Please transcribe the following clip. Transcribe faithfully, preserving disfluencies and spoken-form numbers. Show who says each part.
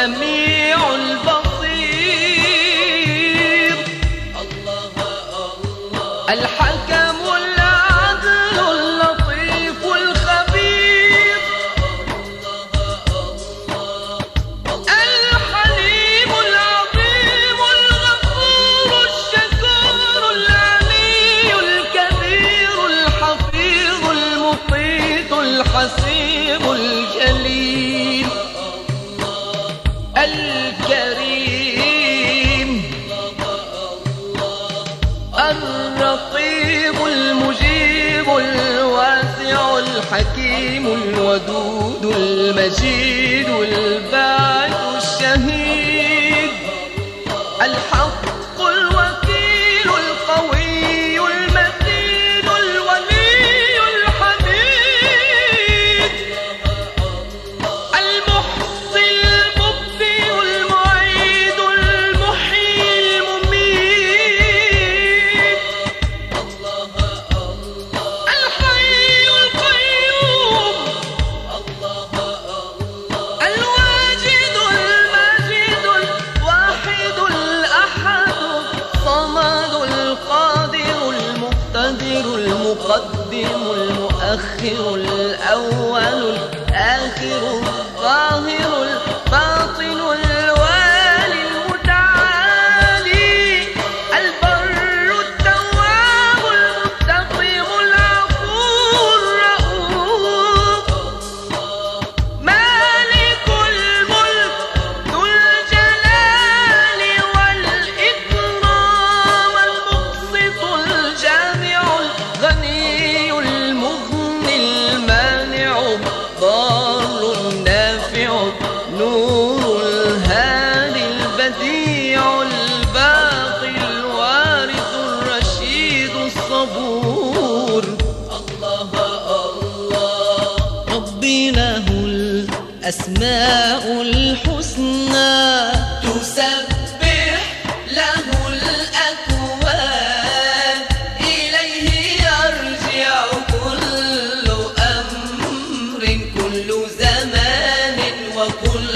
Speaker 1: السميع البصير، الحكم العدل اللطيف الخبير، الحليم العظيم الغفور الشكور العلي الكبير الحفيظ المحيط الحسيب الجليل، الكريم الرقيب المجيب الواسع الحكيم الودود المجيد الباعث الشهيد، الحق الوكيل القوي المتين الولي الحميد، المحصي المبدئ المعيد المحيي المميت، الحي القيوم، الواجد الماجد الواحد الأحد الصمد القادر المقتدر المقدم المؤخر الأول الآخر الظاهر الباطن الوالي المتعالي، البر التواب المنتقم العفو الرؤوف، مالك الملك ذو الجلال والإكرام، المقسط الجامع الغني المغني المانع الضار النافع النور الهادي البديع الباقي الوارث الرشيد الصبور. ربي له الأسماء الحسنى تسبح له الأكوان، إليه يرجع كل أمر كل زمان وكل